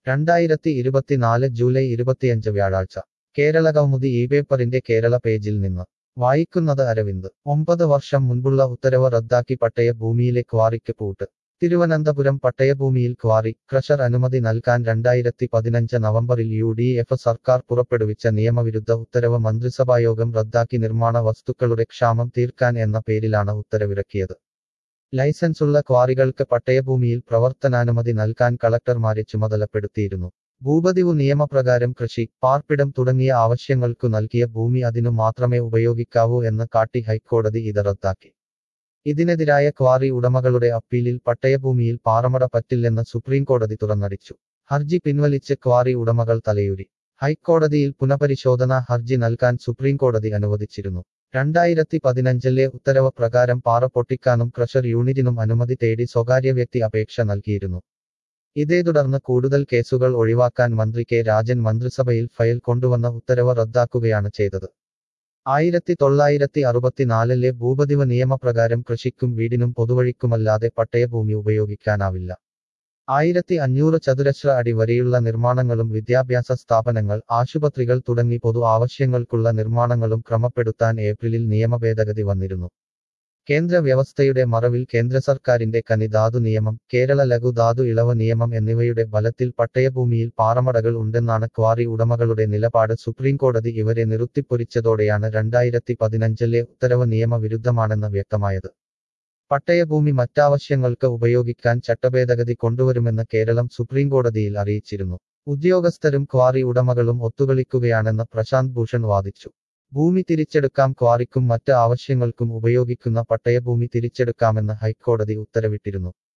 2024 July 25 വ്യാഴാഴ്ച കേരള കൗമുദി ഈ പേപ്പറിന്റെ കേരള പേജിൽ നിന്ന് വായിക്കുന്നത് അരവിന്ദ് 9 വർഷം മുൻപുള്ള ഉത്തരവ് റദ്ദാക്കി പട്ടയ ഭൂമിയിലെ ക്വാറിക്ക് പൂട്ട് തിരുവനന്തപുരം പട്ടയഭൂമിയിൽ ക്വാറി ക്രഷർ അനുമതി നൽകാൻ 2015 നവംബറിൽ UDF സർക്കാർ പുറപ്പെടുവിച്ച നിയമവിരുദ്ധ ഉത്തരവ് മന്ത്രിസഭായോഗം റദ്ദാക്കി നിർമ്മാണ വസ്തുക്കളുടെ ക്ഷാമം തീർക്കാൻ എന്ന പേരിലാണ് ഉത്തരവിറക്കിയത് ലൈസൻസുള്ള ക്വാറികൾക്ക് പട്ടയഭൂമിയിൽ പ്രവർത്തനാനുമതി നൽകാൻ കളക്ടർമാരെ ചുമതലപ്പെടുത്തിയിരുന്നു ഭൂപതിവ് നിയമപ്രകാരം കൃഷി പാർപ്പിടം തുടങ്ങിയ ആവശ്യങ്ങൾക്കു നൽകിയ ഭൂമി അതിനു മാത്രമേ ഉപയോഗിക്കാവൂ എന്ന് കാട്ടി ഹൈക്കോടതി ഇത് റദ്ദാക്കി ഇതിനെതിരായ ക്വാറി ഉടമകളുടെ അപ്പീലിൽ പട്ടയഭൂമിയിൽ പാറമട പറ്റില്ലെന്ന് സുപ്രീംകോടതി തുറന്നടിച്ചു ഹർജി പിൻവലിച്ച് ക്വാറി ഉടമകൾ തലയൂരി ഹൈക്കോടതിയിൽ പുനഃപരിശോധനാ ഹർജി നൽകാൻ സുപ്രീംകോടതി അനുവദിച്ചിരുന്നു 2015 ഉത്തരവ് പ്രകാരം പാറ പൊട്ടിക്കാനും ക്രഷർ യൂണിറ്റിനും അനുമതി തേടി സ്വകാര്യ വ്യക്തി അപേക്ഷ നൽകിയിരുന്നു ഇതേ തുടർന്ന് കൂടുതൽ കേസുകൾ ഒഴിവാക്കാൻ മന്ത്രി കെ രാജൻ മന്ത്രിസഭയിൽ ഫയൽ കൊണ്ടുവന്ന ഉത്തരവ് റദ്ദാക്കുകയാണ് ചെയ്തത് 1964 ഭൂപതിവ് നിയമപ്രകാരം കൃഷിക്കും വീടിനും പൊതുവഴിക്കുമല്ലാതെ പട്ടയഭൂമി ഉപയോഗിക്കാനാവില്ല 1500 ചതുരശ്ര അടി വരെയുള്ള നിർമ്മാണങ്ങളും വിദ്യാഭ്യാസ സ്ഥാപനങ്ങൾ ആശുപത്രികൾ തുടങ്ങി പൊതു ആവശ്യങ്ങൾക്കുള്ള നിർമ്മാണങ്ങളും ക്രമപ്പെടുത്താൻ ഏപ്രിലിൽ നിയമഭേദഗതി വന്നിരുന്നു കേന്ദ്ര വ്യവസ്ഥയുടെ മറവിൽ കേന്ദ്ര സർക്കാരിന്റെ ഖനിധാതു നിയമം കേരള ലഘുധാതു ഇളവ് നിയമം എന്നിവയുടെ ബലത്തിൽ പട്ടയഭൂമിയിൽ പാറമടകൾ ഉണ്ടെന്നാണ് ക്വാറി ഉടമകളുടെ നിലപാട് സുപ്രീംകോടതി ഇവരെ നിർത്തിപ്പൊരിച്ചതോടെയാണ് 2015 ഉത്തരവ് നിയമവിരുദ്ധമാണെന്ന് വ്യക്തമായത് പട്ടയഭൂമി മറ്റാവശ്യങ്ങൾക്ക് ഉപയോഗിക്കാൻ ചട്ടഭേദഗതി കൊണ്ടുവരുമെന്ന് കേരളം സുപ്രീംകോടതിയിൽ അറിയിച്ചിരുന്നു ഉദ്യോഗസ്ഥരും ക്വാറി ഉടമകളും ഒത്തുകളിക്കുകയാണെന്ന് പ്രശാന്ത് ഭൂഷൺ വാദിച്ചു ഭൂമി തിരിച്ചെടുക്കാം ക്വാറിക്കും മറ്റ് ആവശ്യങ്ങൾക്കും ഉപയോഗിക്കുന്ന പട്ടയഭൂമി തിരിച്ചെടുക്കാമെന്ന് ഹൈക്കോടതി ഉത്തരവിട്ടിരുന്നു